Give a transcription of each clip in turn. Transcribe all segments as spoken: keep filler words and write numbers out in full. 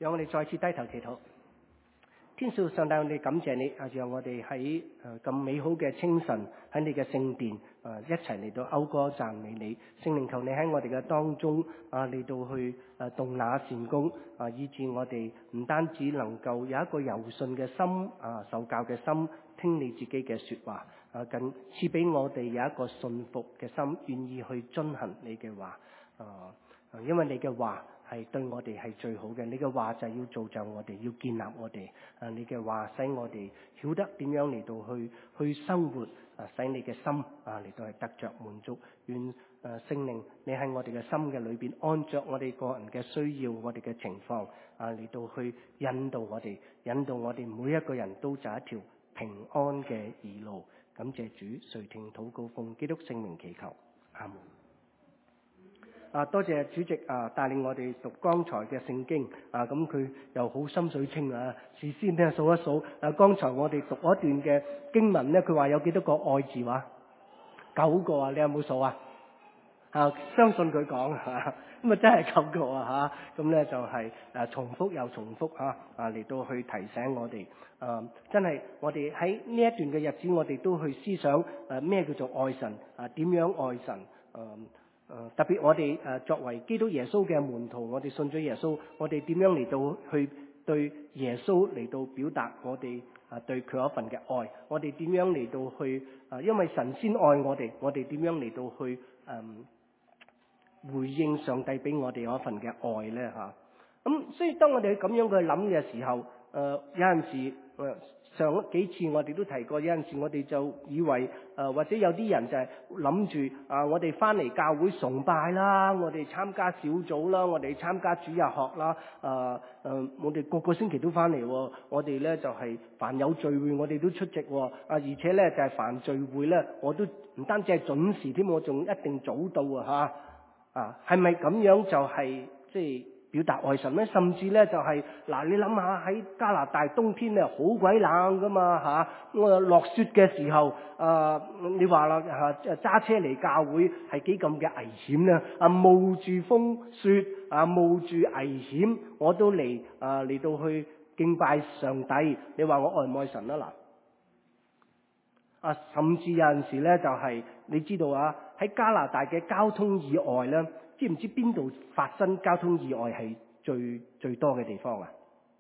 讓我哋再次低頭祈禱。天父上帝，我哋感謝你，啊，讓我哋喺誒咁美好嘅清晨喺你嘅聖殿誒一齊嚟到謳歌讚美你。聖靈求你喺我哋嘅當中啊嚟到去誒動那善功啊，以致我哋唔單止能夠有一個柔順嘅心啊，受教嘅心，聽你自己嘅說話啊，更賜俾我哋有一個信服嘅心，願意去遵行你嘅話啊，因為你嘅話係對我哋係最好嘅，你嘅話就係要造就我哋，要建立我哋。啊，你嘅話使我哋曉得點樣嚟到去去生活，啊，使你嘅心啊嚟到係得着滿足。願誒聖靈你喺我哋嘅心嘅裏邊，按着我哋個人嘅需要，我哋嘅情況啊嚟到去引導我哋，引導我哋每一個人都走一條平安嘅義路。感謝主，垂聽禱告，奉基督聖名祈求，阿門。啊，多謝主席啊，帶領我哋讀剛才嘅聖經啊，咁佢又好心水清啊。事先咧數一數，啊，剛才我哋讀嗰段嘅經文咧，佢話有幾多個愛字話？九個啊，你有冇數啊？啊，相信佢講啊，咁啊真係九個啊嚇，咁咧就係誒重複又重複嚇啊嚟到去提醒我哋，誒真係我哋喺呢一段嘅日子，我哋都去思想誒咩叫做愛神啊？點樣愛神？誒。誒特別我哋誒作為基督耶穌嘅門徒，我哋信咗耶穌，我哋點樣嚟到去對耶穌嚟到表達我哋啊對佢嗰份嘅愛？我哋點樣嚟到去啊？因為神先愛我哋，我哋點樣嚟到去誒回應上帝俾我哋嗰份嘅愛咧嚇？咁所以當我哋咁樣去諗嘅時候，誒有陣時誒。上幾次我哋都提過，有陣時我哋就以為誒、呃、或者有啲人就係諗住啊，我哋翻嚟教會崇拜啦，我哋參加小組啦，我哋參加主日學啦，誒誒，我哋個個星期都翻嚟喎，我哋咧就係、是、凡有聚會我哋都出席喎，啊而且咧就係、是、凡聚會咧我都唔單止係準時添，我仲一定早到啊嚇啊，係咪咁樣就係、是、即係？表達愛神咧，甚至咧就係、是、嗱，你諗下喺加拿大冬天咧好鬼冷噶嘛嚇，我落雪嘅時候，啊你話啦嚇，揸車嚟教會係幾咁嘅危險咧？啊冒住風雪啊冒住危險，我都嚟啊嚟到去敬拜上帝。你話我愛唔愛神啊嗱？啊甚至有陣時咧就係、是、你知道啊，喺加拿大嘅交通意外咧。知唔知邊度發生交通意外係最最多嘅地方啊？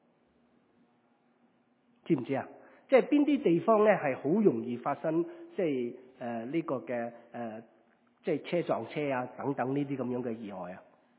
知唔知啊？即係邊啲地方咧係好容易發生即係誒呢個嘅誒、呃、即係車撞車啊等等呢啲咁樣嘅意外啊？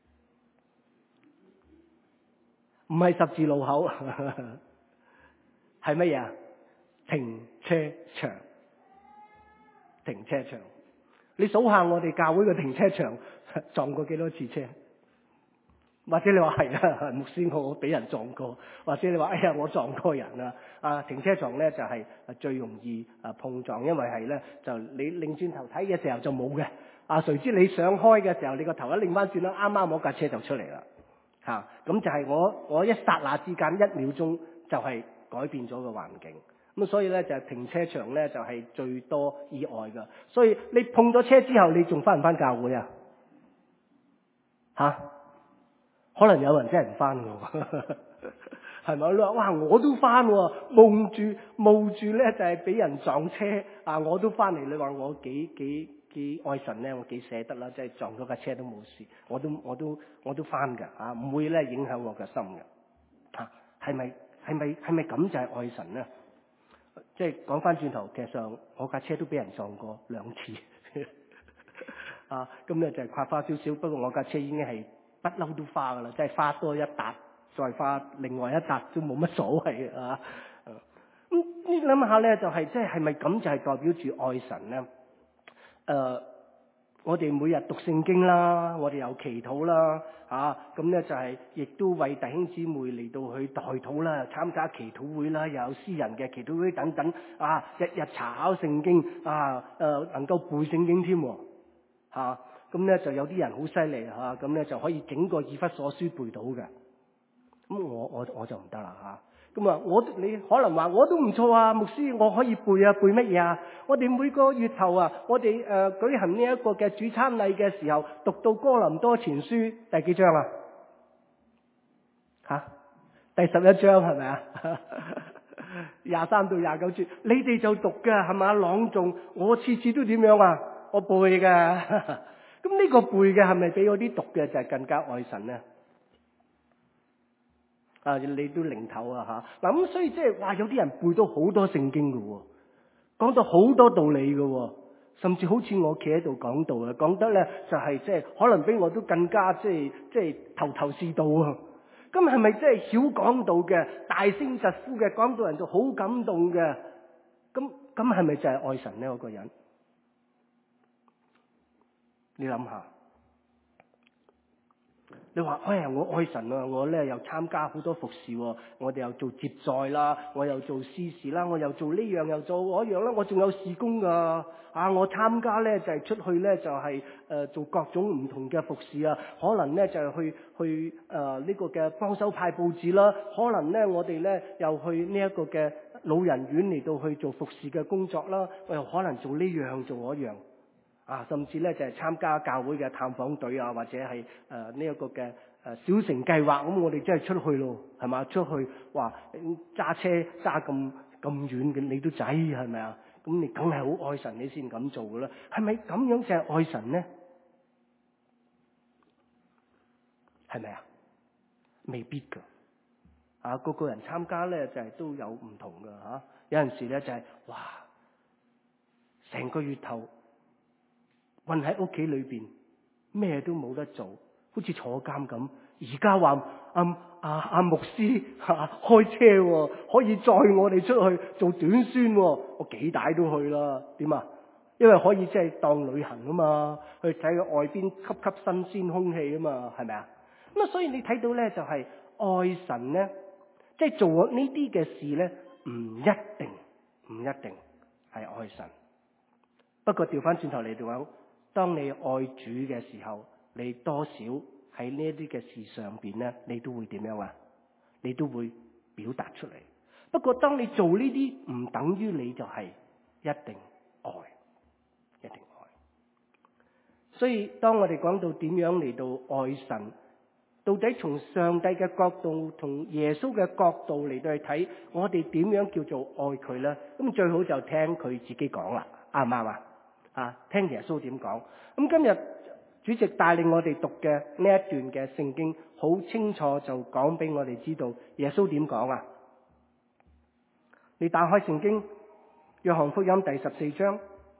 唔係十字路口，係乜嘢啊？停車場，停車場。你數下我哋教會嘅停車場撞過幾多次車？或者你話係啊，牧師我俾人撞過，或者你話哎呀我撞過人啊！啊停車場咧就係、是、最容易啊碰撞，因為係咧就你擰轉頭睇嘅時候就冇嘅，啊誰知你想開嘅時候，你個頭一擰翻轉啦，啱啱我架車就出嚟啦，嚇、啊！咁就係我我一剎那之間一秒鐘就係改變咗個環境。咁所以咧就係停車場咧就係最多意外噶，所以你碰咗車之後，你仲翻唔翻教會啊？吓、啊？可能有人真係唔翻噶，係咪？你話哇，我都翻，冒住冒住咧就係俾人撞車啊！我都翻嚟，你話我幾幾幾愛神咧？我幾捨得啦，即係撞咗架車都冇事，我都我都我都翻噶啊！唔會咧影響我嘅心嘅吓，係咪係咪係咪咁就係愛神咧？即係講翻轉頭，其實上我架車都俾人撞過兩次，啊，咁咧就係刮花少少。不過我架車已經係不嬲都花噶啦，即係花多一笪，再花另外一笪都冇乜所謂啊。咁你諗下咧，就係即係係咪咁就係代表住愛神咧？誒、呃。我哋每日讀聖經啦，我哋有祈禱啦，啊，咁咧就係亦都為弟兄姊妹嚟到去代禱啦，參加祈禱會啦，又有私人嘅祈禱會等等，啊，日日查考聖經，啊，誒、呃、能夠背聖經添，嚇、啊，咁咧就有啲人好犀利嚇，咁、啊、咧就可以整個以弗所書背到嘅，咁我我我就唔得啦嚇。咁啊，我你可能話我都唔錯啊，牧師我可以背啊，背乜嘢啊？我哋每個月頭啊，我哋誒、呃、舉行呢一個嘅主餐禮嘅時候，讀到哥林多前書第幾章啊？吓、啊， 第十一章係咪啊？廿三到廿九節，你哋就讀嘅係咪？朗誦，我次次都點樣啊？我背嘅。咁呢個背嘅係咪比我啲讀嘅就係更加愛神咧？啊，你都零頭啊吓。嗱咁所以即係話有啲人背到好多聖經嘅，講到好多道理嘅，甚至好似我企喺度講道啊，講得咧就係即係可能比我都更加即係即係頭頭是道啊。咁係咪即係少講道嘅，大聲疾呼嘅，講到人就好感動嘅？咁咁係咪就係愛神呢？嗰個人，你諗下，你話哎呀，我愛神啊，我咧又參加好多服侍，我哋又做接載啦，我又做司事啦，我又做呢樣又做嗰樣啦，我仲有事工噶啊！我參加咧就係出去咧就係誒做各種唔同嘅服侍啊，可能咧就係去去誒呢個嘅幫手派報紙啦，可能咧我哋咧又去呢一個嘅老人院嚟到去做服侍嘅工作啦，我又可能做呢樣做嗰樣。啊，甚至咧就係、是、參加教會嘅探訪隊啊，或者係誒呢一個嘅誒小城計劃，咁我哋真係出去咯，係嘛？出去話揸車揸咁咁遠嘅，你都仔係咪啊？咁你梗係好愛神，你先咁做噶啦。係咪咁樣就係愛神呢？係咪啊？未必噶。啊，個個人參加咧就係、是、都有唔同噶吓、啊。有陣時咧就係、是、哇，成個月頭。困喺屋企裏邊，咩都冇得做，好似坐監咁。而家話阿阿阿牧師吓、啊、開車、哦，可以載我哋出去做短宣、哦，我幾大都去啦。點啊？因為可以即係當旅行啊嘛，去睇外邊吸吸新鮮空氣啊嘛，係咪啊？咁啊，所以你睇到咧就係、是、愛神咧，即係做呢啲嘅事咧，唔一定，唔一定係愛神。不過調翻轉頭嚟講。當你愛主嘅時候，你多少喺呢一啲嘅事上邊咧，你都會點樣啊？你都會表達出嚟。不過當你做呢啲，唔等於你就係一定愛，一定愛。所以當我哋講到點樣嚟到愛神，到底從上帝嘅角度同耶穌嘅角度嚟到去睇，我哋點樣叫做愛佢咧？咁最好就聽佢自己講啦，啱唔啱啊？啊，聽耶穌點講。咁今日主席帶領我哋讀嘅呢一段嘅聖經，好清楚就講俾我哋知道耶穌點講啊。你打開聖經約翰福音第十四章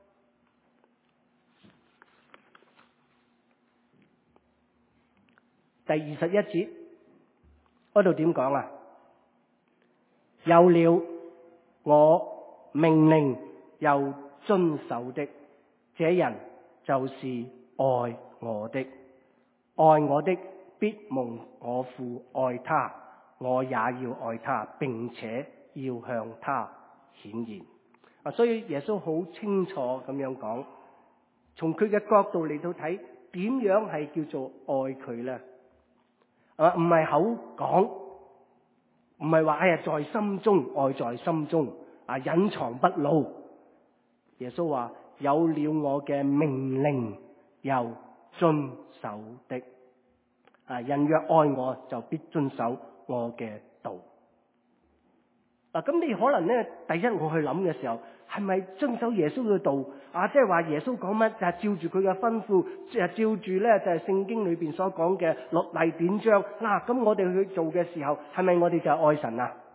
第二十一節嗰度點講啊？有了我命令又遵守的，這人就是愛我的，愛我的必蒙我父愛他，我也要愛他，並且要向他顯現。啊，所以耶穌好清楚咁樣講，從佢嘅角度嚟到睇，點樣係叫做愛佢咧？啊，唔係口講，唔係話哎呀在心中，愛在心中，啊隱藏不露。耶穌話。有了我嘅命令又遵守的，啊人若愛我就必遵守我嘅道。嗱、啊，咁你可能咧，第一我去諗嘅時候，係咪遵守耶穌嘅道啊？即係話耶穌講乜就係照住佢嘅吩咐，就係照住咧就係聖經裏邊所講嘅律例典章。嗱、啊，咁我哋去做嘅時候，係咪我哋就係愛神啊？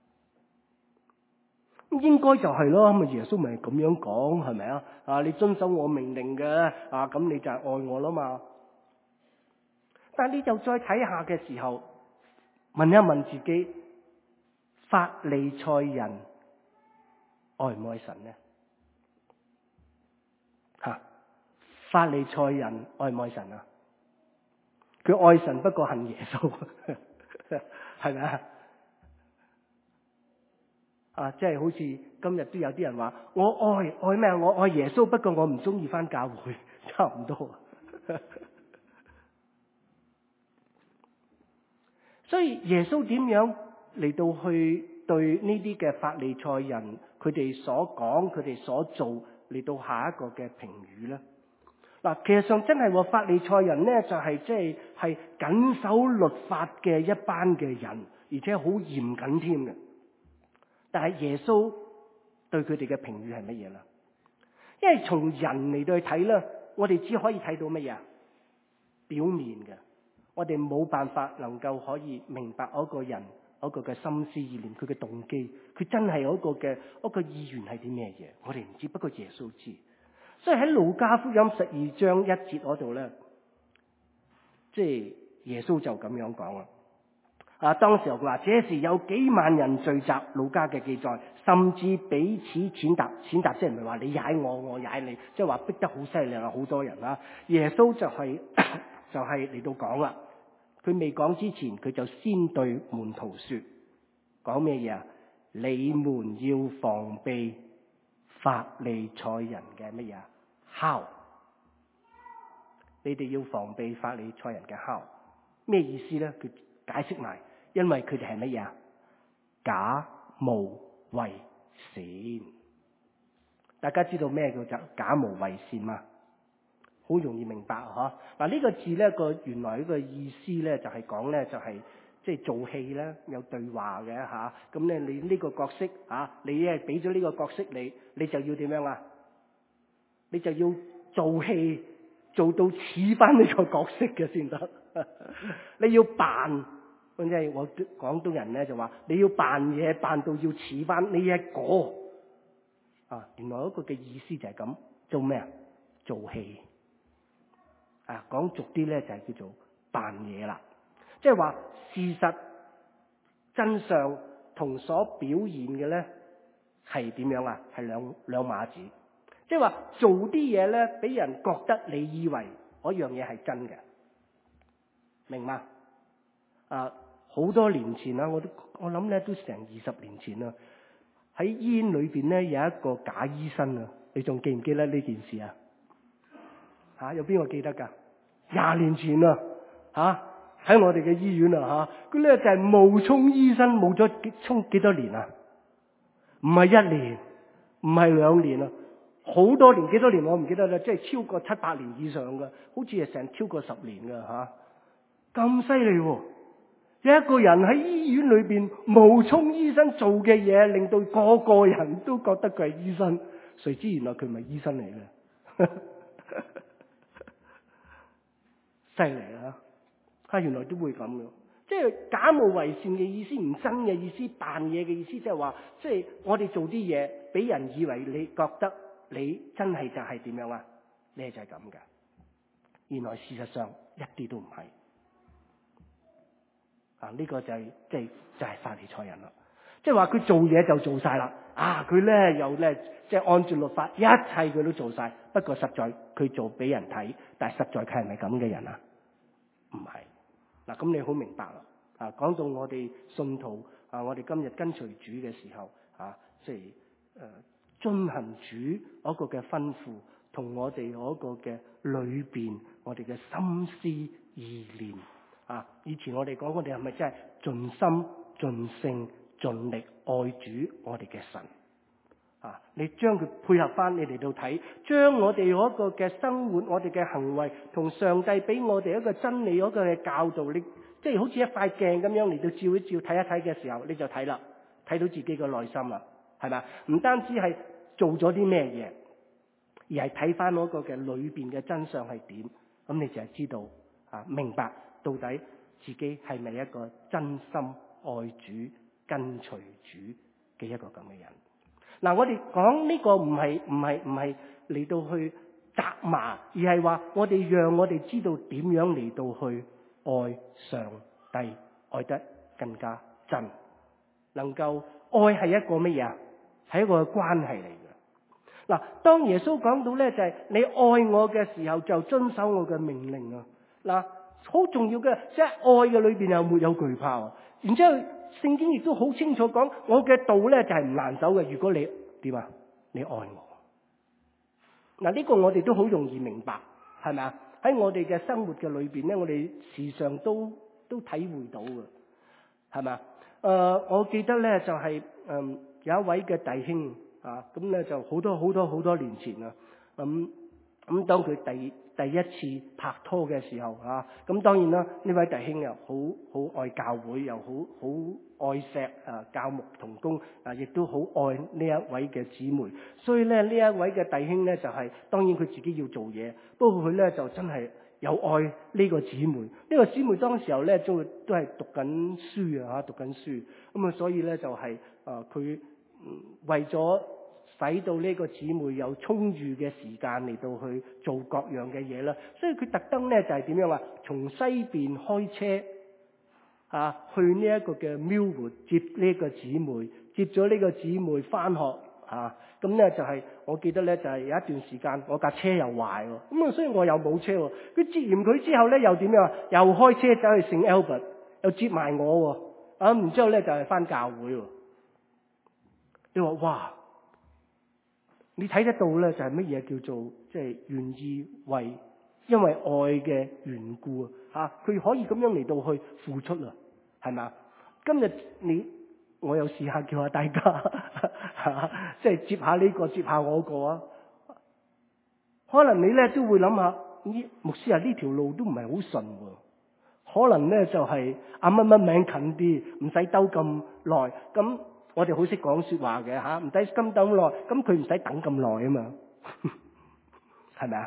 應該就係咯，咁啊耶穌咪咁樣講，係咪啊？啊，你遵守我命令嘅，啊咁你就係愛我啦嘛。但係你就再睇下嘅時候，問一問自己，法利賽人愛唔愛神呢？吓、啊，法利賽人愛唔愛神啊？佢愛神不過恨耶穌，係咪啊？啊，即係好似今日都有啲人話，我愛愛咩？我愛耶穌，不過我唔中意返教會，差唔多。所以耶穌點樣嚟到去對呢啲嘅法利賽人，佢哋所講，佢哋所做嚟到下一個嘅評語咧？ 嗱，其實上真係喎，法利賽人咧就係即係係謹守律法嘅一班嘅人，而且好嚴謹添嘅。但係耶穌對佢哋嘅評語係乜嘢啦？因為從人嚟到去睇咧，我哋只可以睇到乜嘢？表面嘅，我哋冇辦法能夠可以明白嗰個人嗰個嘅心思意念，佢嘅動機，佢真係嗰個嘅嗰個意願係啲咩嘢？我哋唔知，不過耶穌知。所以喺路加福音十二章一節嗰度咧，即係耶穌就咁樣講啦。啊，當時佢話，這時有幾萬人聚集，路加嘅記載，甚至彼此踐踏，踐踏即係唔係話你踩我，我踩你，即係話逼得好犀利啦，好多人啦。耶穌就係、是、就係、是、嚟到講啦。佢未講之前，佢就先對門徒說，講咩嘢啊？你們要防備法利賽人嘅乜嘢啊？酵，你哋要防備法利賽人嘅酵，咩意思咧？佢解釋埋，因為佢哋係乜嘢啊？假冒為善。大家知道咩叫做假冒為善嘛？好容易明白嗬。嗱，呢個字咧個原來呢個意思咧就係講咧就係即係做戲咧有對話嘅吓。咁咧你呢個角色啊，你咧俾咗呢個角色你，你就要點樣啊？你就要做戲做到似翻呢個角色嘅先得。你要扮，即係我廣東人咧就話你要扮嘢扮到要似翻呢一個啊。原來一個嘅意思就係咁，做咩啊？做戲啊，講俗啲咧就係叫做扮嘢啦。即係話事實真相同所表現嘅咧係點樣啊？係兩兩碼子。即係話做啲嘢咧，俾人覺得你以為嗰樣嘢係真嘅，明嗎？啊，好多年前啦，我都我諗咧都成二十年前啦，喺醫院裏邊咧有一個假醫生啊，你仲記唔記得呢件事啊？吓、啊，有邊個記得噶？廿年前啦，吓、啊、喺我哋嘅醫院啊吓，佢咧就係冒充醫生，冒咗幾充幾多年啊？唔係一年，唔係兩年啊。好多年，幾多年我唔記得啦，即係超過七八年以上嘅，好似係成超過十年嘅吓，咁犀利喎！有一個人喺醫院裏邊冒充醫生做嘅嘢，令到個個人都覺得佢係醫生，誰知原來佢唔係醫生嚟嘅，犀利啊！啊，原來都會咁嘅，即係假冒為善嘅意思，唔真嘅意思，扮嘢嘅意思，即係話，即係我哋做啲嘢，俾人以為你覺得。你真係就係點樣啊？你就係咁嘅，原來事實上一啲都唔係啊！呢、這個就係即係就係、是、法利賽人啦，即係話佢做嘢就做晒啦啊！佢咧又咧即係按照律法，一切佢都做晒。不過實在佢做俾人睇，但係實在佢係咪咁嘅人啊？唔係嗱，咁你好明白啦啊！講到我哋信徒啊，我哋今日跟隨主嘅時候啊，即係誒。呃遵行主嗰個嘅吩咐，同我哋嗰個嘅裏邊，我哋嘅心思意念啊！以前我哋講，我哋係咪真係盡心盡性盡力愛主我哋嘅神啊？你將佢配合翻你嚟到睇，將我哋嗰個嘅生活，我哋嘅行為，同上帝俾我哋一個真理嗰個嘅教導，你即係好似一塊鏡咁樣嚟到照一照睇一睇嘅時候，你就睇啦，睇到自己嘅內心啦，係咪？唔單止係做咗啲咩嘢，而係睇翻嗰個嘅裏邊嘅真相係點，咁你就係知道啊，明白到底自己係咪一個真心愛主、跟隨主嘅一個咁嘅人。嗱、啊，我哋講呢個唔係唔係唔係嚟到去責罵，而係話我哋讓我哋知道點樣嚟到去愛上帝，愛得更加真，能夠愛係一個乜嘢啊？係一個關係嚟嘅。嗱，當耶穌講到咧，就係、是、你愛我嘅時候，就遵守我嘅命令啊！嗱，好重要嘅，即係愛嘅裏邊又沒有懼怕。然之後聖經亦都好清楚講，我嘅道咧就係唔難走嘅。如果你點啊？你愛我。嗱，呢個我哋都好容易明白，係咪啊？喺我哋嘅生活嘅裏邊咧，我哋時常都都體會到嘅，係咪啊？誒、呃，我記得咧就係、是、嗯。有一位嘅弟兄啊，咁咧就好多好多好多年前啦，咁咁當佢第第一次拍拖嘅時候啊。咁當然啦，呢位弟兄又好好愛教會，又好好愛錫啊教牧同工啊，亦都好愛呢一位嘅姊妹。所以咧，呢一位嘅弟兄咧就係、是、當然佢自己要做嘢，不過佢咧就真係有愛呢個姊妹。呢、這個姊妹當時候咧都都係讀緊書啊，讀緊書。咁啊，所以咧就係、是、啊佢為咗使到呢個姊妹有充裕嘅時間嚟到去做各樣嘅嘢啦，所以佢特登咧就係、是、點樣啊？從西邊開車啊去呢一個嘅 Millwood 接呢個姊妹，接咗呢個姊妹翻學啊。咁咧就係、是、我記得咧就係、是、有一段時間我架車又壞喎，咁啊所以我又冇車喎。佢接完佢之後咧又點樣啊？又開車走去聖 Albert，又接埋我喎啊！然之後咧就係、是、翻教會喎。你話哇？你睇得到咧，就係乜嘢叫做即係願意為因為愛嘅緣故啊，佢可以咁樣嚟到去付出啊，係咪？今日你我又試下叫下大家，啊、即係接下呢個，接下我個啊。可能你咧都會諗下，咦，牧師啊，呢條路都唔係好順喎，可能咧就係阿乜乜名近啲，唔使兜咁耐咁。我哋好識講說話嘅吓，唔使咁等耐，咁佢唔使等咁耐啊嘛，係咪啊？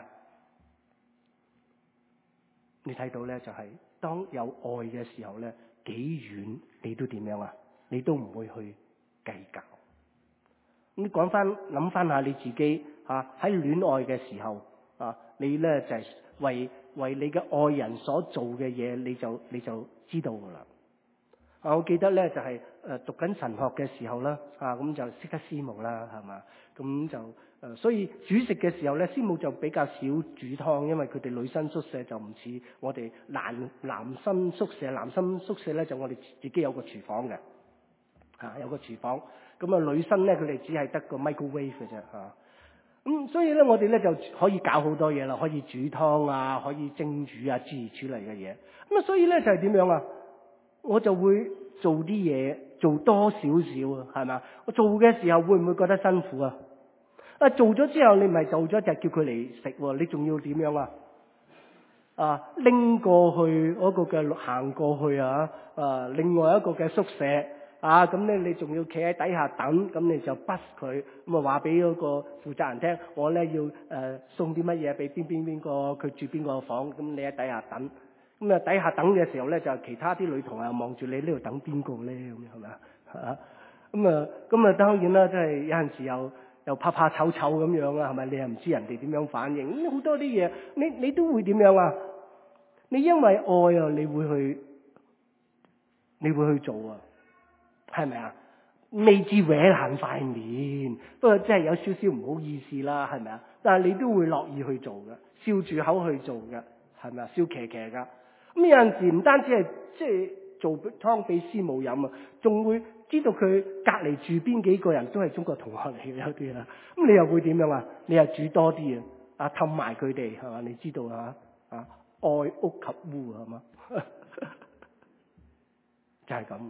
你睇到咧，就係、是、當有愛嘅時候咧，幾遠你都點樣啊？你都唔會去計較。咁講翻諗翻下你自己吓，喺戀愛嘅時候啊，你咧就係、是、為為你嘅愛人所做嘅嘢，你就你就知道噶啦。啊！我記得咧就係、是、誒讀緊神學嘅時候啦，啊咁就識得師母啦，係嘛？咁就誒、呃，所以煮食嘅時候咧，師母就比較少煮湯，因為佢哋女生宿舍就唔似我哋男男生宿舍，男生宿舍咧就我哋自己有個廚房嘅，嚇、啊、有個廚房。咁啊女生咧佢哋只係得個 microwave 嘅啫，嚇。咁所以咧我哋咧就可以搞好多嘢啦，可以煮湯啊，可以蒸煮啊，諸如此類嘅嘢。咁啊所以咧就係、是、點樣啊？我就會做啲嘢，做多少少啊，係咪？我做嘅時候會唔會覺得辛苦啊？啊，做咗之後你唔係做咗就叫佢嚟食，你仲要點樣啊？啊，拎過去嗰個嘅行過去啊，啊，另外一個嘅宿舍啊，咁咧你仲要企喺底下等，咁你就 bus 佢，咁啊話俾嗰個負責人聽，我咧要誒、呃、送啲乜嘢俾邊邊邊個，佢住邊個房，咁你喺底下等。咁啊，底下等嘅時候咧，就其他啲女同學望住你呢度等邊個咧？咁樣係咪啊？嚇！咁啊，咁啊，當然啦，即係有陣時又又怕怕醜醜咁樣啊，係咪？你又唔知人哋點樣反應，咁好多啲嘢，你你都會點樣啊？你因為愛啊，你會去，你會去做啊，係咪啊？未至搲爛塊面，不過真係有少少唔好意思啦，係咪啊？但係你都會樂意去做嘅，笑住口去做嘅，係咪啊？笑騎騎噶。咁有陣時唔單止係即係做湯俾師母飲啊，仲會知道佢隔離住邊幾個人都係中國同學嚟嘅，有啲啊。咁你又會點樣啊？你又煮多啲啊，啊氹埋佢哋係嘛？你知道啊？啊愛屋及烏係嘛？就係咁。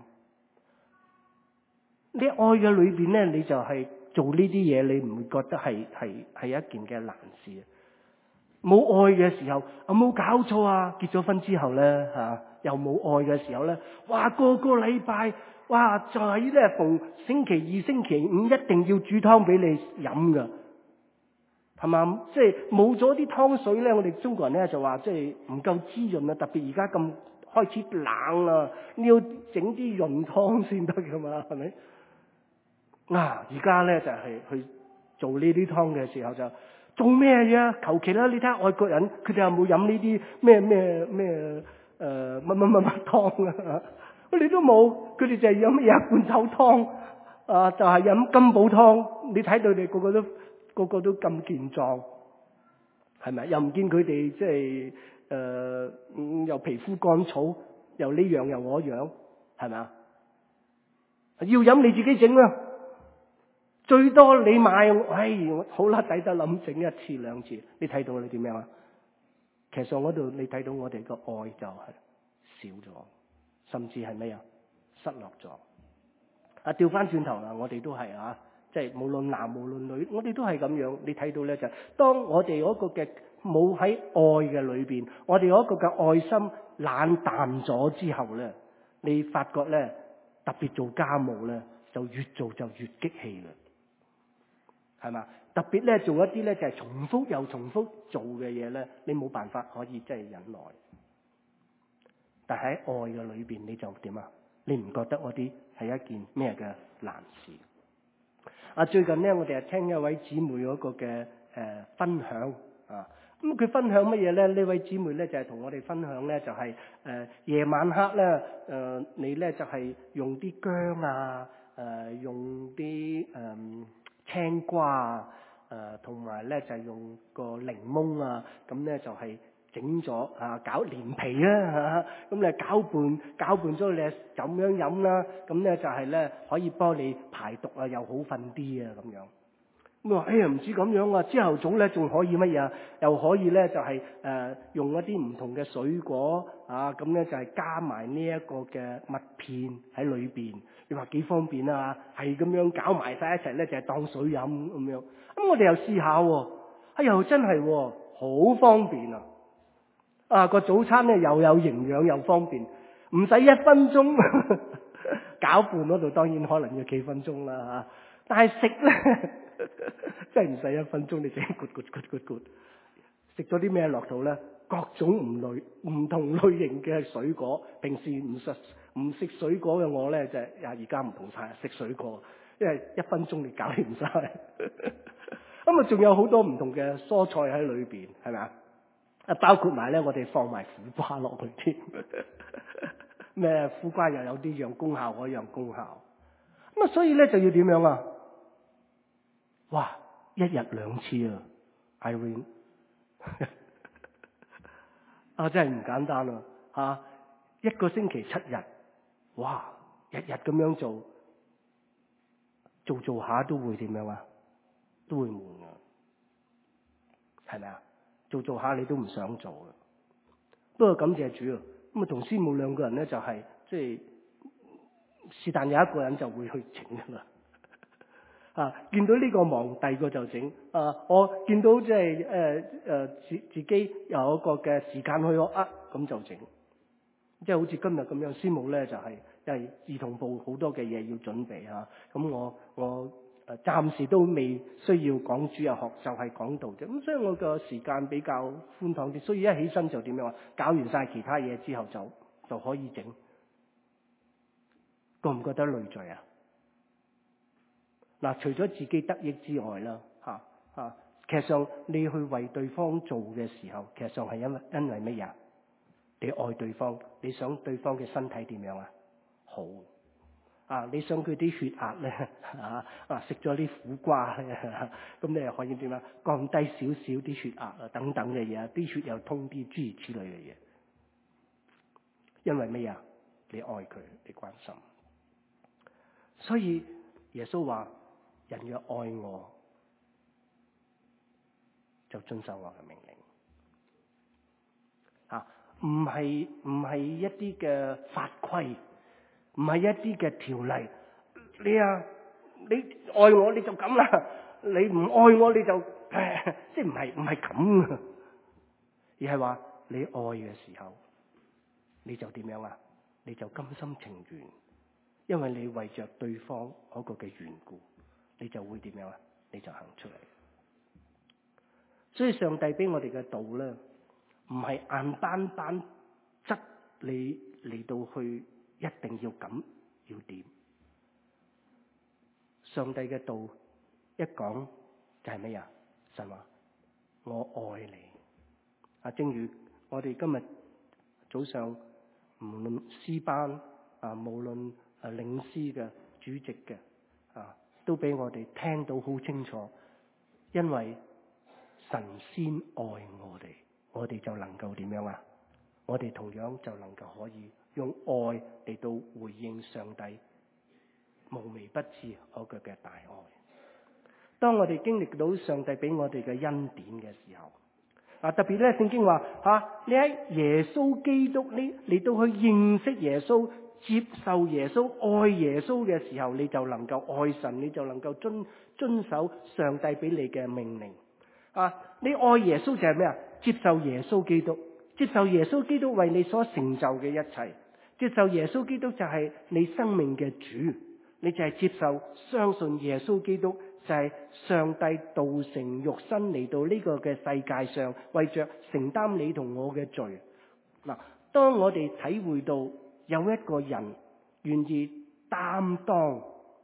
你愛嘅裏邊咧，你就係做呢啲嘢，你唔會覺得係係係一件嘅難事啊。冇愛嘅時候，有冇搞錯啊？結咗婚之後咧，吓、啊、又冇愛嘅時候咧，哇個個禮拜，哇就係咧逢星期二、星期五一定要煮湯俾你飲噶，係嘛？即係冇咗啲湯水咧，我哋中國人咧就話即係唔夠滋潤啊！特別而家咁開始冷啦，你要整啲潤湯先得噶嘛，係咪？嗱、啊，而家咧就係、是、去做呢啲湯嘅時候就。做咩嘢？求其啦！你睇下外國人，佢哋有冇飲呢啲咩咩咩誒乜乜乜乜湯啊？佢哋都冇，佢哋就係飲乜嘢罐頭湯啊，就係、是、飲金寶湯。你睇到佢哋個個都個個都咁健壯，係咪？又唔見佢哋即係誒又皮膚乾燥，又呢樣又嗰樣，係咪啊？要飲你自己整啦。最多你買，唉，好啦，抵得諗整一次兩次，你睇到你點樣啊？其實嗰度你睇到我哋個愛就係少咗，甚至係咩啊？失落咗。啊，調翻轉頭啦，我哋都係啊，即係無論男無論女，我哋都係咁樣。你睇到咧就係，當我哋嗰個嘅冇喺愛嘅裏邊，我哋嗰個嘅愛心冷淡咗之後咧，你發覺咧，特別做家務咧，就越做就越激氣啦，係嘛？特別咧做一啲咧就係重複又重複做嘅嘢咧，你冇辦法可以真係忍耐。但喺愛嘅裏邊，你就點啊？你唔覺得嗰啲係一件咩嘅難事？啊，最近咧我哋係聽一位姊妹嗰個嘅誒、呃、分享啊，咁、嗯、佢分享乜嘢咧？呢位姊妹咧就係、是、同我哋分享咧，就係、是、誒、呃、夜晚黑咧誒、呃、你咧就係、是、用啲薑啊，誒、呃、用啲誒、呃、青瓜啊，誒同埋咧就係、是、用個檸檬啊，咁咧就係、是。整咗啊，搞連皮啦嚇，咁你攪拌攪拌咗你咁樣飲啦，咁咧就係咧可以幫你排毒啊，又好瞓啲啊咁樣。咁話哎呀唔止咁樣啊，朝頭早咧仲可以乜嘢？又可以咧就係、是、誒、呃、用一啲唔同嘅水果啊，咁咧就係加埋呢一個嘅麥片喺裏邊。你話幾方便啊？係咁樣攪埋晒一齊咧，就係、是、當水飲咁樣。咁我哋又試下喎，哎呀真係喎，好方便啊！啊！個早餐咧又有營養又方便，唔使一分鐘攪拌嗰度，當然可能要幾分鐘啦嚇。但係食咧真係唔使一分鐘，你整咕咕咕咕咕食咗啲咩落肚咧？各種唔類唔同類型嘅水果。平時唔食唔食水果嘅我咧，就係啊而家唔同晒食水果，因為一分鐘你搞掂晒。咁啊，仲有好多唔同嘅蔬菜喺裏邊，係咪啊？啊，包括埋咧，我哋放埋苦瓜落去添。咩苦瓜又有啲樣功效，嗰樣功效。咁啊，所以咧就要點樣啊？哇！一日兩次啊 ，Irene 啊，真係唔簡單啊！嚇，一個星期七日，哇！日日咁樣做，做做下都會點樣啊？都會悶啊，係咪啊？做做下你都唔想做嘅，不過感謝主啊！咁啊同師母兩個人咧就係即係是但有一個人就會去整噶啦，啊見到呢個忙，第二個就整啊！我見到即係誒誒自自己有一個嘅時間去學啊，咁就整，即係好似今日咁樣，師母咧就係因為兒童部好多嘅嘢要準備啊，咁我我。誒暫時都未需要講主日學，就係講道啫。咁所以我個時間比較寬敞啲，所以一起身就點樣啊？搞完晒其他嘢之後就就可以整，覺唔覺得累贅啊？嗱，除咗自己得益之外啦，嚇嚇，其實上你去為對方做嘅時候，其實上係因為因為乜嘢？你愛對方，你想對方嘅身體點樣啊？好。啊！你想佢啲血壓咧啊啊食咗啲苦瓜咧，咁你又可以點啊？降低少少啲血壓啊等等嘅嘢，啲血又通啲諸如此類嘅嘢。因為咩啊？你愛佢，你關心。所以耶穌話：人若愛我，就遵守我嘅命令。啊，唔係唔係一啲嘅法規。唔係一啲嘅條例，你啊，你愛我你就咁啦，你唔愛我你就，即係唔係唔係咁啊，而係話你愛嘅時候，你就點樣啊？你就甘心情願，因為你為着對方嗰個嘅緣故，你就會點樣啊？你就行出嚟。所以上帝俾我哋嘅道咧，唔係硬單單執你嚟到去。一定要咁要點？上帝嘅道一講就係咩呀？神話我愛你啊！正如我哋今日早上無論詩班啊，無論啊領詩嘅主席嘅啊，都俾我哋聽到好清楚。因為神先愛我哋，我哋就能夠點樣啊？我哋同樣就能夠可以。用愛嚟到回應上帝無微不至嗰個嘅大愛。當我哋經歷到上帝俾我哋嘅恩典嘅時候，啊特別咧聖經話吓、啊，你喺耶穌基督呢嚟到去認識耶穌、接受耶穌、愛耶穌嘅時候，你就能夠愛神，你就能夠遵遵守上帝俾你嘅命令。 啊，你愛耶穌就係咩啊？接受耶穌基督，接受耶穌基督為你所成就嘅一切，接受耶穌基督就係你生命嘅主，你就係接受相信耶穌基督就係上帝道成肉身嚟到呢個嘅世界上，為着承擔你同我嘅罪。嗱，當我哋體會到有一個人願意擔當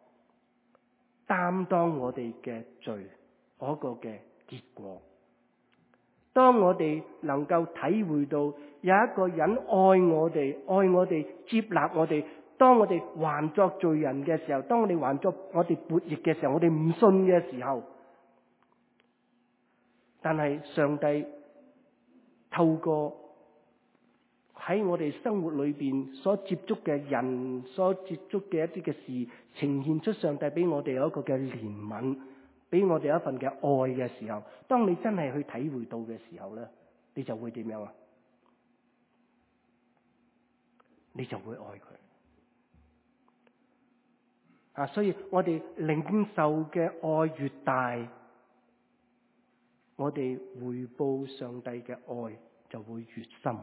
擔當我哋嘅罪嗰個嘅結果，當我哋能夠體會到有一個人愛我哋，愛我哋，接納我哋，當我哋還作罪人嘅時候，當我哋還作我哋悖逆嘅時候，我哋唔信嘅時候，但係上帝透過喺我哋生活裏邊所接觸嘅人，所接觸嘅一啲嘅事，呈現出上帝俾我哋有一個嘅憐憫，俾我哋一份嘅愛嘅時候，當你真係去體會到嘅時候咧，你就會點樣啊？你就會愛佢啊！所以我哋領受嘅愛越大，我哋回報上帝嘅愛就會越深。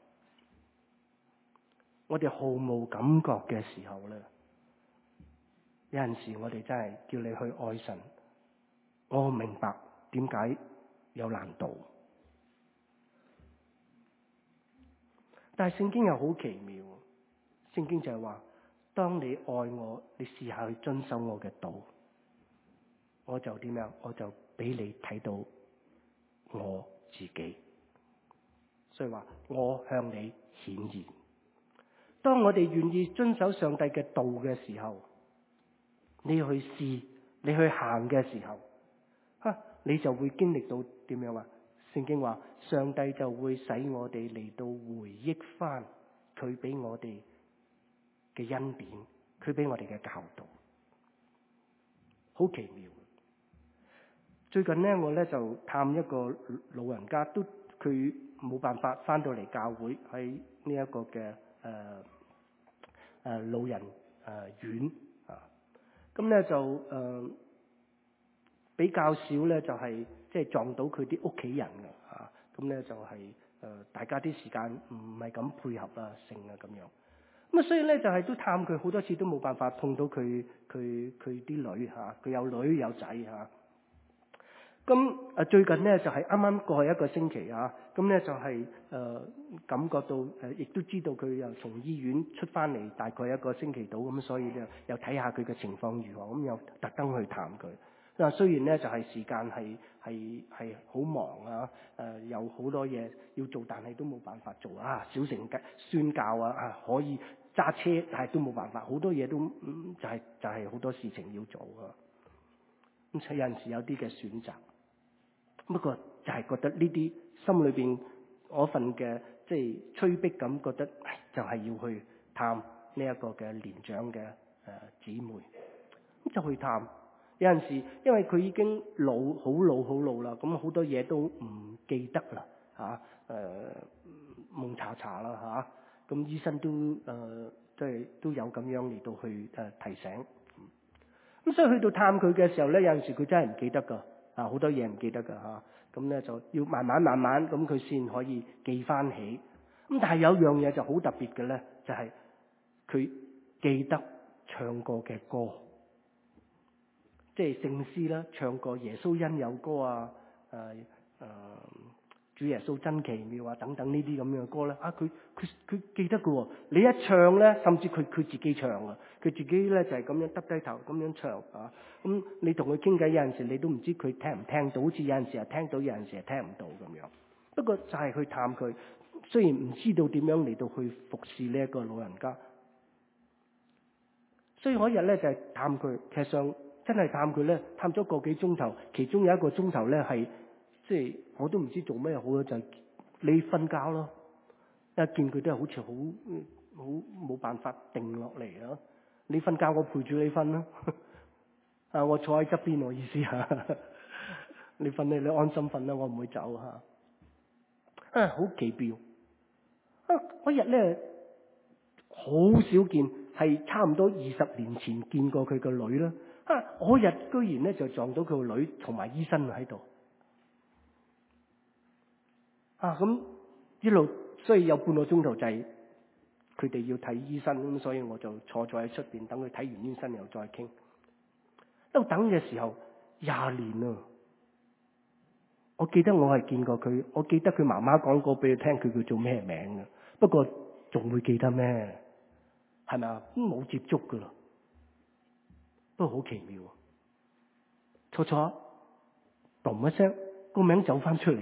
我哋毫無感覺嘅時候咧，有陣時我哋真係叫你去愛神，我明白點解有難度。但係聖經又好奇妙，聖經就係話，當你愛我，你試下去遵守我嘅道，我就點樣？我就俾你睇到我自己。所以話我向你顯現。當我哋願意遵守上帝嘅道嘅時候，你去試，你去行嘅時候，哈，你就會經歷到點樣啊？聖經話，上帝就會使我哋嚟到回憶翻佢俾我哋嘅恩典，佢俾我哋嘅教導，好奇妙。最近呢，我咧就探一個老人家，都佢冇辦法翻到嚟教會，喺呢一個嘅誒。呃誒、呃、老人誒、呃、院啊，咁咧就誒、呃、比較少咧，就係即係撞到佢啲屋企人嘅嚇，咁、啊、咧就係、是、誒、呃、大家啲時間唔係咁配合啊，性啊咁樣，咁啊所以咧就係、是、都探佢好多次都冇辦法碰到佢佢佢啲女嚇，佢、啊、有女有仔嚇。咁啊最近咧就係啱啱過去一個星期啊，咁咧就係、是、誒、呃、感覺到誒，亦、呃、都知道佢又從醫院出翻嚟，大概一個星期到，咁所以咧又睇下佢嘅情況如何，咁又特登去探佢。嗱雖然咧就係、是、時間係係係好忙啊，誒、呃、有好多嘢要做，但係都冇辦法做啊。小乘嘅宣教啊，啊可以揸車，但係都冇辦法，好多嘢都、嗯、就係、是、就係、是、好多事情要做啊。咁所以有陣時有啲嘅選擇。不過就係覺得呢啲心裏邊嗰份嘅即係催逼感，覺得就係要去探呢一個嘅年長嘅誒姊妹，咁就去探。有陣時因為佢已經老，好老好老啦，咁好多嘢都唔記得啦嚇，誒蒙查查啦嚇，咁醫生都誒即係都有咁樣嚟到去誒提醒。咁所以去到探佢嘅時候咧，有陣時佢真係唔記得㗎。啊，好多嘢唔記得㗎嚇，咁咧就要慢慢慢慢咁佢先可以記翻起。咁但係有樣嘢就好特別嘅咧，就係、是、佢記得唱過嘅歌，即係聖詩啦，唱過耶穌恩友歌啊，誒、呃、誒。呃主耶穌真奇妙啊，等等呢啲咁樣嘅歌咧，啊佢佢佢記得㗎喎。你一唱咧，甚至佢佢自己唱啊，佢自己咧就係咁樣耷低頭咁樣唱啊。咁你同佢傾偈有陣時，你都唔知佢聽唔聽到，好似有陣時係聽到，有陣時係聽唔到咁樣。不過就係去探佢，雖然唔知道點樣嚟到去服侍呢一個老人家，所以嗰日咧就係探佢，其實上真係探佢咧，探咗個幾鐘頭，其中有一個鐘頭咧係。即係我都唔知做咩好咯，就係、你瞓覺咯。一見佢都係好似好好冇辦法定落嚟啊！你瞓覺，我陪住你瞓啦。啊，我坐喺側邊，我意思嚇。你瞓你你安心瞓啦，我唔會走嚇。啊，好奇妙！啊，嗰日咧好少見，係差唔多二十年前見過佢個女啦。啊，嗰日居然咧就撞到佢個女同埋醫生喺度。 啊，咁一路所以有半個鐘頭就係佢哋要睇醫生，咁所以我就坐咗喺出邊等佢睇完醫生又再傾。都等嘅時候廿年啦，我記得我係見過佢，我記得佢媽媽講過俾佢聽，佢叫做咩名嘅。不過仲會記得咩？係咪啊？冇接觸噶啦，不過好奇妙。初初嘣一聲個名走翻出嚟，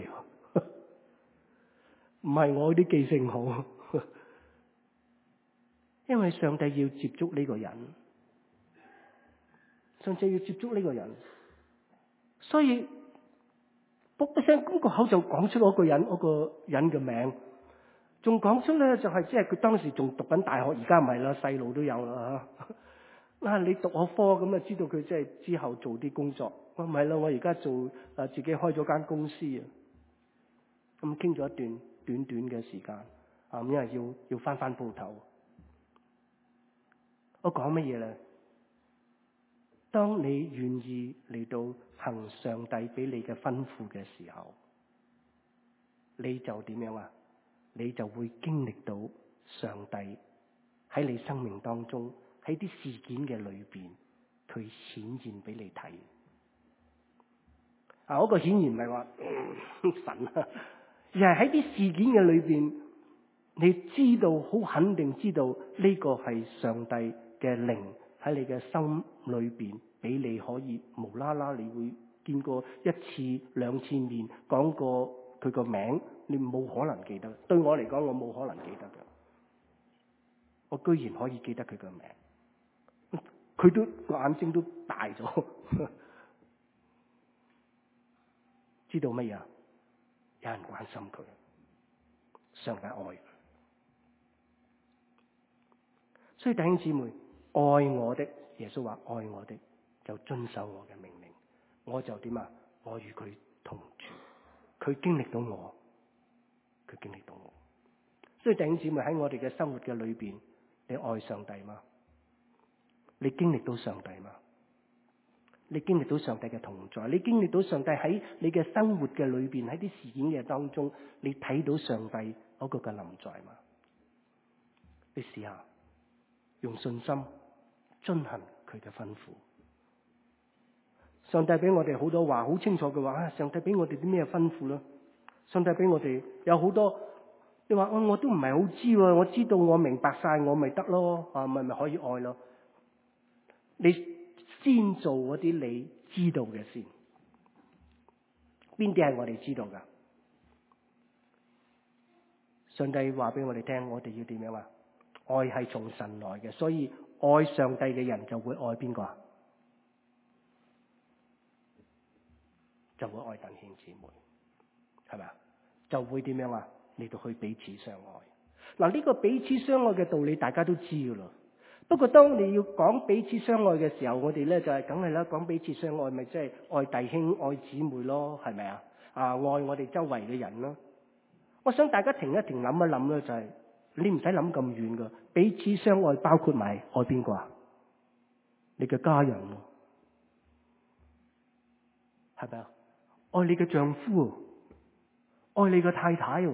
唔係我啲記性好，因為上帝要接觸呢個人，上帝要接觸呢個人，所以卜一聲咁個口就講出嗰個人嗰個人嘅名，仲講出咧就係即係佢當時仲讀緊大學，而家唔係啦，細路都有啦吓。啊，你讀我科咁啊，知道佢即係之後做啲工作。我唔係啦，我而家做誒自己開咗間公司啊。咁傾咗一段短短嘅時間啊，因為要要翻翻鋪頭。我講乜嘢咧？當你願意嚟到行上帝俾你嘅吩咐嘅時候，你就點樣啊？你就會經歷到上帝喺你生命當中，喺啲事件嘅裏邊，佢顯現俾你睇。啊，嗰個顯現唔係話神啊，而係喺啲事件嘅裏邊，你知道好肯定知道呢個係上帝嘅靈喺你嘅心裏邊，俾你可以無啦啦，你會見過一次兩次面，講過佢個名，你冇可能記得。對我嚟講，我冇可能記得嘅。我居然可以記得佢個名，佢都個眼睛都大咗，知道乜嘢？有人關心佢，上帝愛佢。所以弟兄姊妹，愛我的，耶穌話愛我的就遵守我嘅命令，我就點啊？我與佢同住，佢經歷到我，佢經歷到我。所以弟兄姊妹，喺我哋嘅生活嘅裏邊，你愛上帝嗎？你經歷到上帝嗎？你經歷到上帝嘅同在，你經歷到上帝喺你嘅生活嘅裏邊，喺啲事件嘅當中，你睇到上帝嗰個嘅臨在嗎？你試下用信心遵行佢嘅吩咐。上帝俾我哋好多話，好清楚嘅話啊！上帝俾我哋啲咩吩咐咯？上帝俾我哋有好多，你話我我都唔係好知喎，我知道我明白晒我咪得咯，啊咪咪可以愛咯。你先做嗰啲你知道嘅先，邊啲係我哋知道噶？上帝話俾我哋聽，我哋要點樣啊？愛係從神來嘅，所以愛上帝嘅人就會愛邊個啊？就會愛弟兄姊妹，係咪啊？就會點樣啊？嚟到去彼此相愛。嗱，呢個彼此相愛嘅道理大家都知噶啦。不過當你要講彼此相愛嘅時候，我哋咧就係梗係啦，講彼此相愛咪即係愛弟兄愛姊妹咯，係咪啊？啊，愛我哋周圍嘅人咯。我想大家停一停諗一諗咧，就係你唔使諗咁遠噶，彼此相愛包括埋愛邊個啊？你嘅家人咯，係咪啊？愛你嘅丈夫，愛你嘅太太，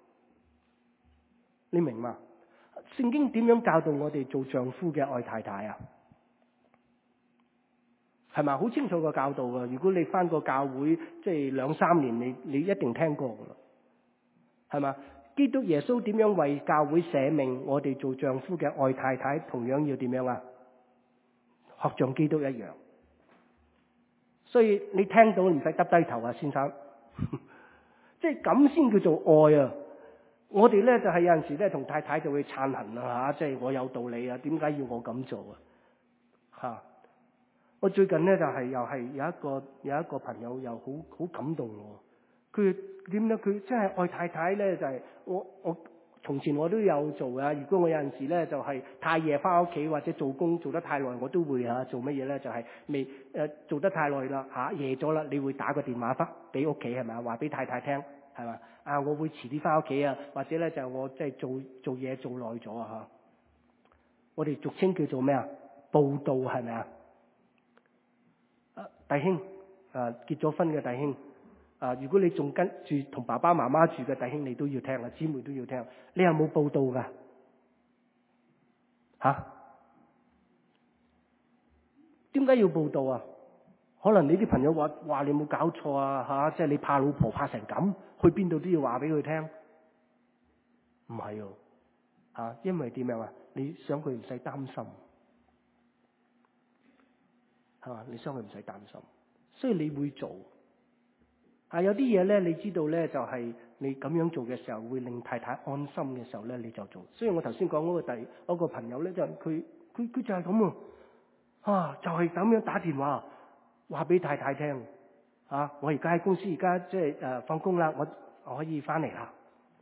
你明嘛？聖經點樣教導我哋做丈夫嘅愛太太啊？係咪好清楚個教導啊？如果你返個教會即係兩三年，你你一定聽過噶啦，係嘛？基督耶穌點樣為教會捨命？我哋做丈夫嘅愛太太，同樣要點樣啊？學像基督一樣。所以你聽到唔使耷低頭啊，先生，即係咁先叫做愛啊！我哋咧就係、是、有陣時咧同太太就會撐痕啊吓，即係我有道理啊，點解要我咁做啊？吓、啊！我最近咧就係、是、又係有一個有一個朋友又好好感動我，佢點咧？佢真係愛太太咧，就係、是、我我從前我都有做啊。如果我有陣時咧就係、是、太夜翻屋企或者做工做得太耐，我都會啊做乜嘢咧？就係、是、未誒、呃、做得太耐啦吓，夜咗啦，你會打個電話翻俾屋企係咪啊？話俾太太聽係嘛？啊，我會遲啲翻屋企啊，或者咧就我即係做做嘢做耐咗啊吓。我哋俗稱叫做咩啊？報到係咪啊？弟兄，啊結咗婚嘅弟兄， 啊，如果你仲跟住同爸爸媽媽住嘅弟兄，你都要聽啊，姊妹都要聽。你有冇報道㗎？吓？點解要報道啊？可能你啲朋友話話你冇搞錯啊，吓、啊，即係你怕老婆怕成咁，去邊度都要話俾佢聽。唔係喎，吓，因為點樣啊？你想佢唔使擔心，係嘛？你想佢唔使擔心，所以你會做。啊，有啲嘢咧，你知道咧，就係、是、你咁樣做嘅時候，會令太太安心嘅時候咧，你就做。所以我頭先講嗰個第嗰、那個朋友咧，就佢佢佢就係咁啊，啊，就係、是、咁樣打電話話俾太太聽，啊，我而家喺公司，而家即係誒放工啦，我我可以翻嚟啦。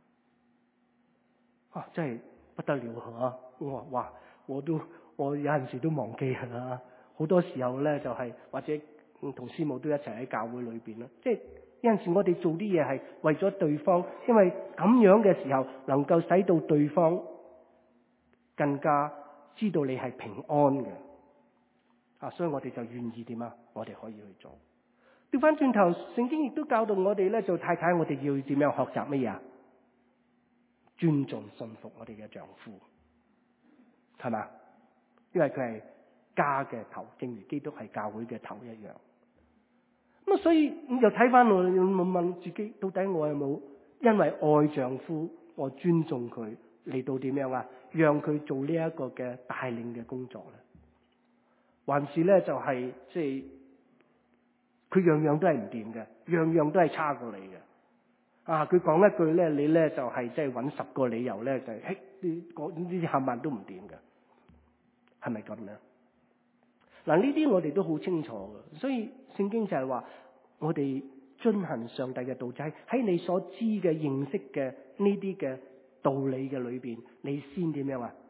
啊，真係不得了嚇！我話哇，我都我有陣時都忘記啦。好多時候咧，就係、是、或者同師母都一齊喺教會裏邊啦。即係有陣時我哋做啲嘢係為咗對方，因為咁樣嘅時候能夠使到對方更加知道你係平安嘅。啊，所以我哋就願意點啊？我哋可以去做。調翻轉頭，聖經亦都教導我哋咧，做太太我哋要點樣學習乜嘢啊？尊重信服我哋嘅丈夫，係嘛？因為佢係家嘅頭，正如基督係教會嘅頭一樣。咁啊，所以咁就睇翻我，問問自己，到底我有冇因為愛丈夫，我尊重佢嚟到點樣啊？讓佢做呢一個嘅帶領嘅工作咧，還是咧就係即係佢樣樣都係唔掂嘅，樣樣都係差過你嘅。啊！佢講一句咧，你咧就係即係揾十個理由咧，就係嘿呢個呢啲冚唪唥都唔掂嘅，係咪咁樣？嗱，呢啲我哋都好清楚嘅，所以聖經就係話我哋遵行上帝嘅道，就係喺你所知嘅認識嘅呢啲嘅道理嘅裏邊，你先點樣啊？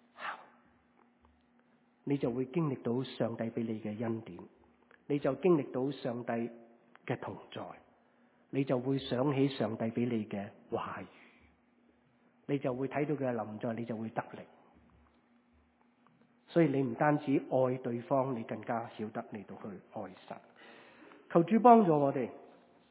你就會經歷到上帝俾你嘅恩典，你就經歷到上帝嘅同在。你就會想起上帝俾你嘅話語，你就會睇到佢嘅臨在，你就會得力。所以你唔單止愛對方，你更加曉得嚟到去愛神。求主幫助我哋。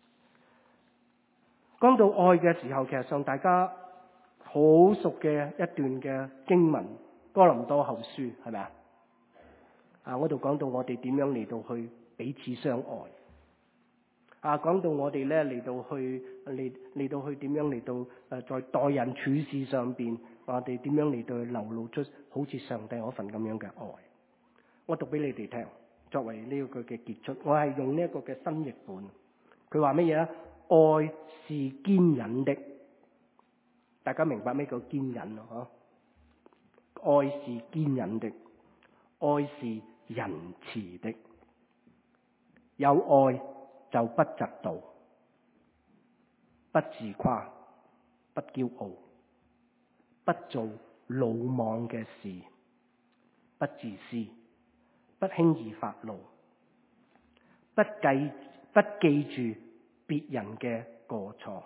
講到愛嘅時候，其實上大家好熟嘅一段嘅經文《哥林多後書》，係咪啊？啊，嗰度講到我哋點樣嚟到去彼此相愛。啊，講到我哋咧嚟到去嚟嚟到去點樣嚟到誒、呃，在待人處事上邊，我哋點樣嚟到去流露出好似上帝嗰份咁樣嘅愛。我讀俾你哋聽，作為呢一個嘅結束。我係用呢一個嘅新譯本。佢話乜嘢咧？愛是堅忍的，大家明白咩叫堅忍咯？嗬，愛是堅忍的，愛是仁慈的，有愛就不嫉妒，不自誇，不驕傲，不做魯莽嘅事，不自私，不輕易發怒，不記不記住別人嘅過錯，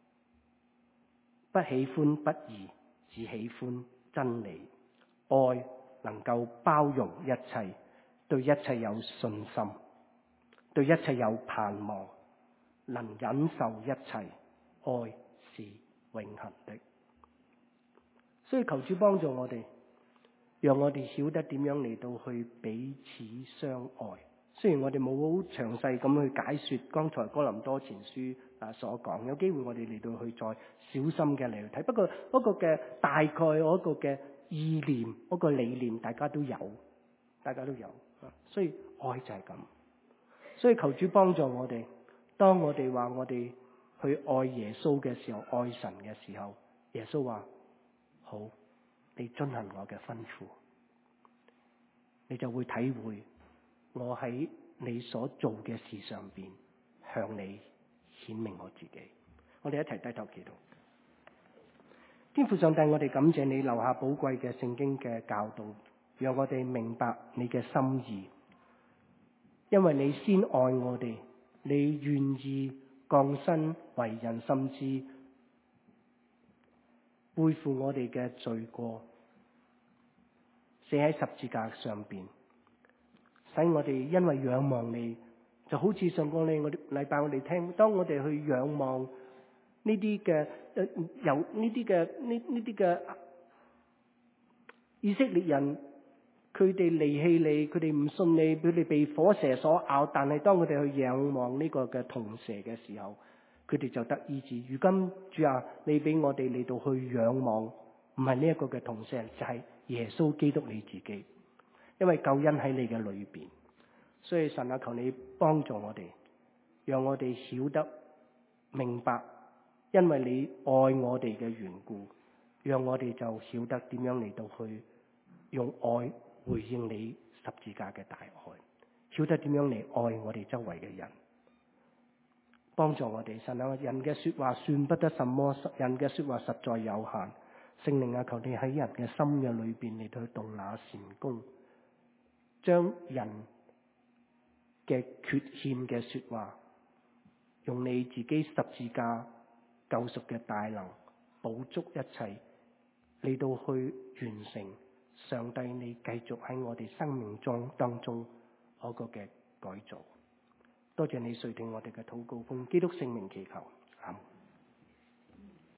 不喜歡不義，只喜歡真理。愛能夠包容一切，對一切有信心，對一切有盼望，能忍受一切，愛是永恆的。所以求主幫助我哋，讓我哋曉得點樣嚟到去彼此相愛。雖然我哋冇好詳細咁去解說剛才哥林多前書啊所講，有機會我哋嚟到去再小心嘅嚟睇。不過嗰個嘅大概嗰個嘅意念，嗰個理念，大家都有，大家都有。所以愛就係咁。所以求主幫助我哋，當我哋話我哋去愛耶穌嘅時候，愛神嘅時候，耶穌話：好，你遵行我嘅吩咐，你就會體會我喺你所做嘅事上邊向你顯明我自己。我哋一齊低頭祈禱。天父上帝，我哋感謝你留下寶貴嘅聖經嘅教導，讓我哋明白你嘅心意。因為你先愛我哋，你願意降身為人，甚至背負我哋嘅罪過，死喺十字架上邊，使我哋因為仰望你， 就好似上個禮我哋禮拜我哋聽，當我哋去仰望呢啲嘅誒有呢啲嘅呢呢啲嘅以色列人，佢哋離棄你，佢哋唔信你，佢哋被火蛇所咬。但係當佢哋去仰望呢個嘅銅蛇嘅時候，佢哋就得醫治。如今主啊，你俾我哋嚟到去仰望，唔係呢一個嘅銅蛇，就係耶穌基督你自己。因為救恩喺你嘅裏邊，所以神啊，求你幫助我哋，讓我哋曉得明白，因為你愛我哋嘅緣故，讓我哋就曉得點樣嚟到去用愛回應你十字架嘅大愛，曉得點樣嚟愛我哋周圍嘅人，幫助我哋。神啊，人嘅說話算不得什麼，人嘅說話實在有限。聖靈啊，求你喺人嘅心嘅裏邊嚟到去動那善工，將人嘅缺欠嘅說話，用你自己十字架救贖嘅大能，補足一切，嚟到去完成上帝你繼續喺我哋生命中當中嗰個嘅改造。多謝你垂聽我哋嘅禱告，奉基督聖名祈求。